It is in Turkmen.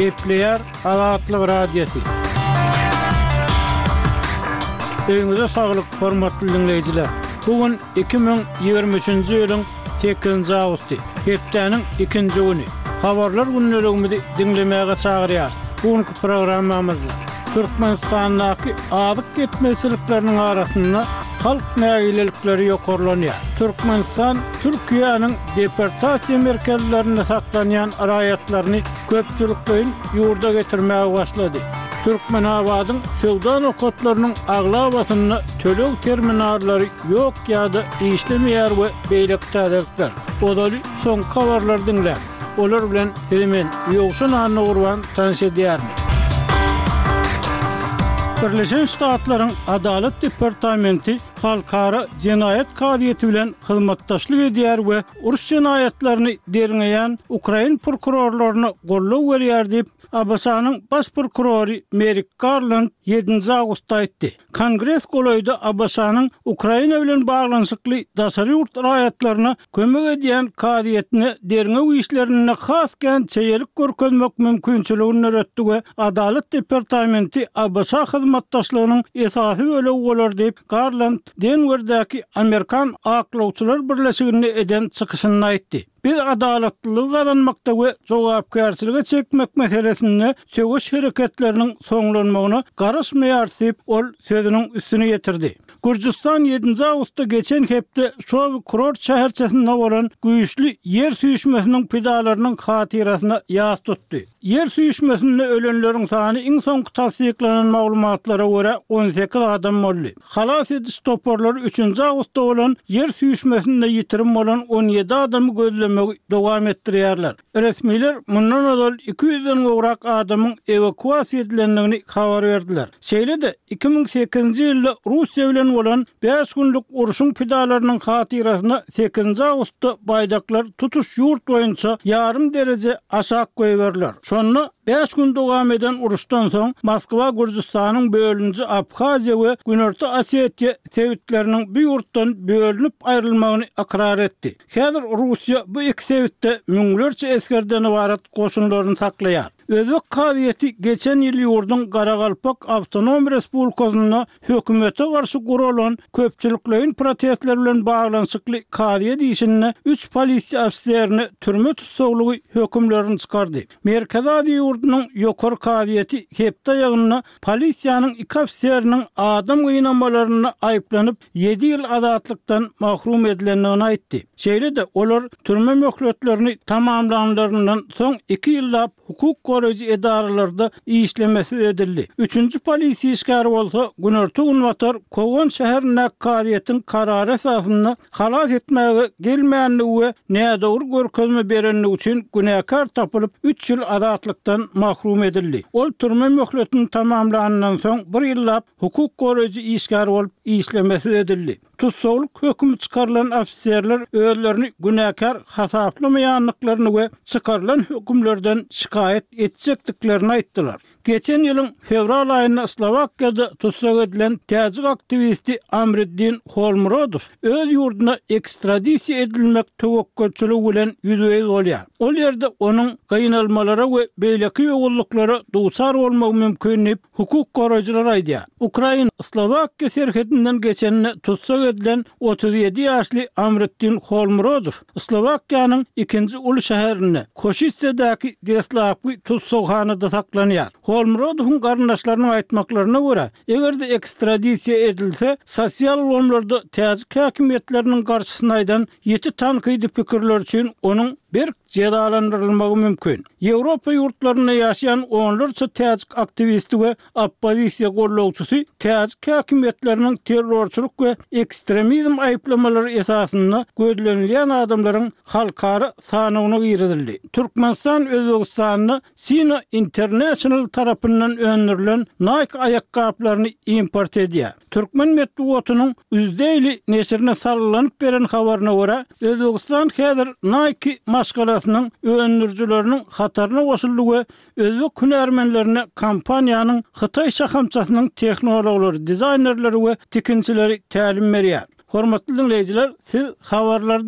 Gepleyer Azatlyk Radiosu. Öňüňizde saglyk, hormatly dinleýijiler. Bugün 2023-nji ýylyň 8-nji awgusty. Hepdeniň 2-nji güni. Habarlar günnelegimizi dinlemäge çagyrýar. Bugünkü programmamyzda Türkmenistandaky adyk ketmesilikleriniň arasynda halk nägilelikleri ýokarlanýar. Türkmenistan Türkiýanyň deportasiýa merkezlerinde saklanýan raýatlaryny köpçülikleýin ýurda getirmäge başlady. Türkmenabadyň sowda nokatlarynyň aglabasyny töleg terminallary ýok ýa-da işlemeýär we beýleki täzelikler. Odaly soň habarlar dinler. Olar bilen hemen ýokşun anyny gurban tanış edýärmi? Birleşen Ştatlaryň Adalet Departamenti halkara cinayet kadiýeti bilen hyzmatdaşlyk edýär we uruş cinayetlerini derňeýän Ukraina prokurorlaryna gollaw berýär diýip Abasanyň baş prokurory Merrick Garland 7-nji awgustda aýtdy. Kongress golaýda Abasanyň Ukraina bilen baglanyşykly daşary urt raýatlaryna kömek edýän kadiýetini derňe işlerine has çeýelik görkezmek mümkinçiligini öğretdi we Adalet Departamenti Abasa hyzmatdaşlygynyň esasy bölegi bolar diýip Garland Denver'däki Amerikan aklawçylar birleşigini eden çykyşyny aýtdy. Biz adaletlilik kazanmakda we jogapkärçiligi çekmek meselesinde söwüş hereketleriniň soňlanmagyna garaşmaýar diýip ol sözüniň üstüne getirdi. Gürcistan 7-nji awgustda geçen hepde şow kurort şäherçesinde bolan güýçli yer süýüşmesiniň pidalarynyň hatirasyna ýaz tutdy. Yer süýüşmesinde ölenleriň sany iň soňky tasdiklanan maglumatlara görä 18 adam boldy. Halas ediş toporlary 3-nji awgustda bolan yer süýüşmesinde ýitirim bolan 17 adamy gözlemäge dowam etdirýärler. Resmiler mundan öňe 200-den gowrak adamyň evakuasiýa edilendigini habar berdiler. Şeýle-de 2008-nji ýylda Russiýa bilen bolan 5 günlük uruşyň pidalarynyň hatirasyna 8-nji awgustda baýdaklar tutuş ýurt boýunça ýarym derece aşağı goýberler. Şonu 5 gün dowam eden uruşdan soň Moskwa Gürjistanyň bölünji Abhaziýa we Günorta Osetiýa sewitleriniň bir ýurtdan bölünip aýrylmagyny akrar etdi. Häzir Russiýa bu iki sewitde müňlerçe eskerden ibaret goşunlaryny saklaýar. Özbek kadiýeti geçen ýyl ýurdun Garagalpak Awtonom Respublikasyna hökümete garşy gurulan köpçüliklerin protestler bilen baglanyşykly kadiýet işine 3 polisiýa afiserini türme tutsaglygy hökümlerini çykardy. Merkez ady ýurdunyň ýokary kadiýeti hepde ýagyna polisiýanyň 2 afiseriniň adam gynamalaryna aýyplanyp 7 ýyl azatlykdan mahrum edilendigini aýtdy. Şeýle-de olar türme möhletlerini tamamlananlaryndan soň 2 ýyllap hukuk goraýjy edaralarda işlemesi edildi. 3-nji polisiýa işgäri bolsa Günorta Gunwatar Kogon şäherine kadiýetiň karary esasynda halas etmäge gelmeýänligi we nädowur görkezme berenligi üçin günäkar tapylyp 3 ýyl azatlykdan mahrum edildi. Ol türme möhletini tamamlanandan soň 1 ýyllap hukuk goraýjy işgäri bolup işlemesi edildi. Tutsaglyk hökümi çykarylan afiserler özlerini günäkar hasaplamaýanlyklaryny we çykarylan hökümlerden şikaýet etjekdiklerini aýtdylar. Geçen ýylyň fevral aýynda Slovakiýada tutsak edilen täzik aktivisti Amriddin Holmurodov öz ýurduna ekstradisiýa edilmek töwekkülçiligi bilen ýüzüýe bolýar. Ol ýerde onuň gynalmalara we beýleki ýogurluklara duçar bolmagy mümkin diýip hukuk goraýjylar aýdýar. Ukraina Slovakiýa serhetinden geçenine tutsak edilen 37 ýaşly Amriddin Holmurodov Slovakiýanyň 2-nji uly şäherine Koşice'däki Deslavky tutsakhanada saklanýar. Holmurodowyň garyndaşlarynyň aýtmaklaryna görä, egerde ekstradisiýa edilse, sosial bolumlarda täzik häkimetleriniň garşysyna aýdan 7 tankydy pikirler üçin onuň bir cezalandırılmagy mümkin. Ýewropa ýurtlaryna ýaşaýan onlarça täzik aktivisti we oppozisiýa gollawçysy täzik häkimetleriniň terrorçylyk we ekstremizm aýplamalary esasynda gözlenilýän adamlaryň halkara sanawyna girildi. Türkmenistan Özbegistanyny Sina International tarapyndan öndürilen Nike ayakkabılaryny import edýär. Türkmen medeniýetiniň üzdeyli neşrine sarylanyp beren habaryna görä, Özbegistan häzir Nike maskalasynyň öndürjüleriniň hataryna goşuldy we özbek hünärmenlerine kompaniýanyň Hytaý şahamçasynyň tehnologilary, dizaýnerleri we tikinçileri tälim berýär. Hormatly dinleýijiler, siz habarlar